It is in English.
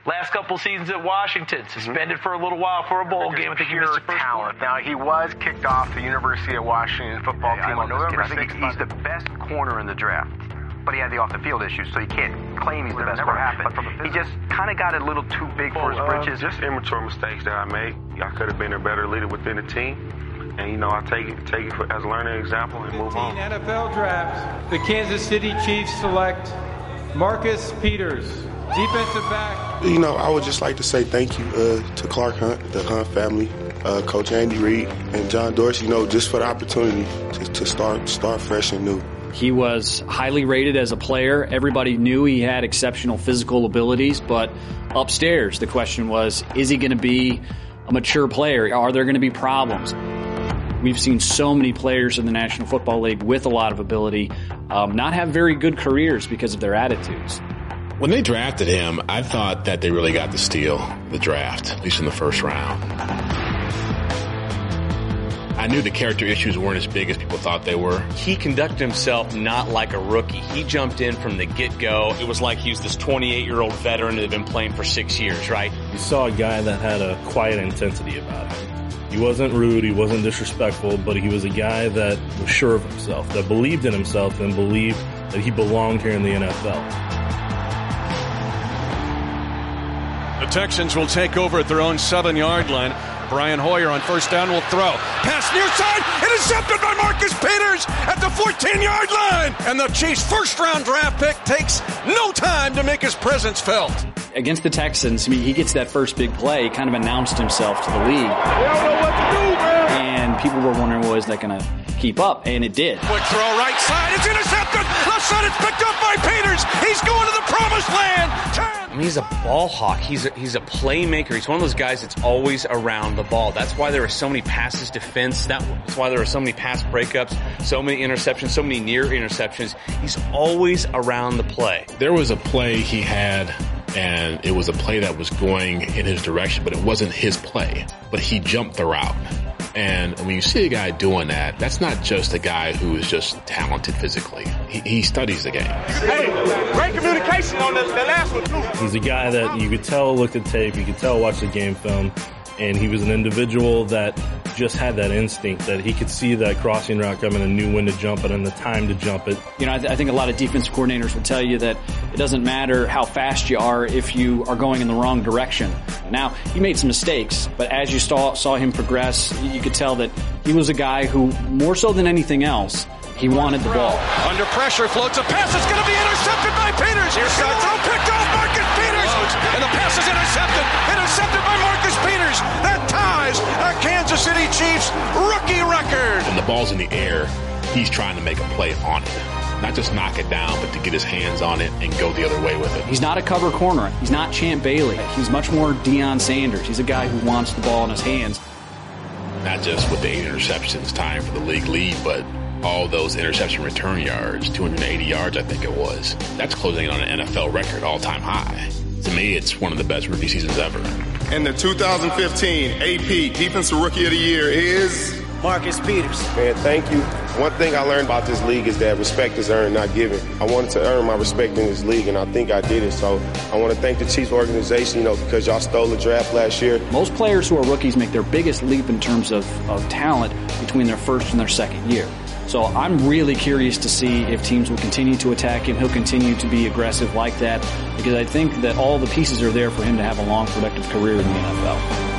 Last couple seasons at Washington, suspended for a little while for a bowl game. I think he missed the first talent. Now, he was kicked off the University of Washington football team on November 6th. I think he's the best corner in the draft. But he had the off-the-field issues, so you can't claim he's the best corner. But he just kind of got a little too big for his britches. Just immature mistakes that I made. I could have been a better leader within the team. And, I take it as a learning example and move on. NFL draft, the Kansas City Chiefs select Marcus Peters, defensive back. I would just like to say thank you to Clark Hunt, the Hunt family, Coach Andy Reid, and John Dorsey, just for the opportunity to start fresh and new. He was highly rated as a player. Everybody knew he had exceptional physical abilities, but upstairs, the question was, is he going to be a mature player? Are there going to be problems? We've seen so many players in the National Football League with a lot of ability not have very good careers because of their attitudes. When they drafted him, I thought that they really got to steal the draft, at least in the first round. I knew the character issues weren't as big as people thought they were. He conducted himself not like a rookie. He jumped in from the get-go. It was like he was this 28-year-old veteran that had been playing for 6 years, right? You saw a guy that had a quiet intensity about him. He wasn't rude, he wasn't disrespectful, but he was a guy that was sure of himself, that believed in himself and believed that he belonged here in the NFL. The Texans will take over at their own 7-yard line. Brian Hoyer on first down will throw. Pass near side, intercepted by Marcus Peters at the 14-yard line. And the Chiefs' first-round draft pick takes no time to make his presence felt. Against the Texans, he gets that first big play, kind of announced himself to the league. They don't know what to do, man. And people were wondering, well, is that going to keep up? And it did. Quick throw right side, it's intercepted. Left side, it's picked up by Peters. He's going to the promised land. He's a ball hawk. He's a playmaker. He's one of those guys that's always around the ball. That's why there are so many passes defense. That's why there are so many pass breakups, so many interceptions, so many near interceptions. He's always around the play. There was a play he had, and it was a play that was going in his direction, but it wasn't his play. But he jumped the route. And when you see a guy doing that, that's not just a guy who is just talented physically. He studies the game. Hey, great communication on the last one, too. He's a guy that you could tell looked at tape, you could tell watched the game film, and he was an individual that just had that instinct that he could see that crossing route coming and knew when to jump it and the time to jump it. I think a lot of defensive coordinators will tell you that it doesn't matter how fast you are if you are going in the wrong direction. Now, he made some mistakes, but as you saw him progress, you could tell that he was a guy who, more so than anything else, he wanted the ball. Under pressure, floats a pass. It's going to be intercepted by Peters. Here's the throw picked off Marcus Peters. And the pass is intercepted. Intercepted by Marcus Peters. That ties a Kansas City Chiefs rookie record. When the ball's in the air, he's trying to make a play on it. Not just knock it down, but to get his hands on it and go the other way with it. He's not a cover corner. He's not Champ Bailey. He's much more Deion Sanders. He's a guy who wants the ball in his hands. Not just with the 8 interceptions, tying for the league lead, but all those interception return yards, 280 yards I think it was. That's closing in on an NFL record, all-time high. To me, it's one of the best rookie seasons ever. And the 2015 AP Defensive Rookie of the Year is Marcus Peters. Man, thank you. One thing I learned about this league is that respect is earned, not given. I wanted to earn my respect in this league, and I think I did it. So I want to thank the Chiefs organization, because y'all stole the draft last year. Most players who are rookies make their biggest leap in terms of talent between their first and their second year. So I'm really curious to see if teams will continue to attack him. He'll continue to be aggressive like that, because I think that all the pieces are there for him to have a long, productive career in the NFL.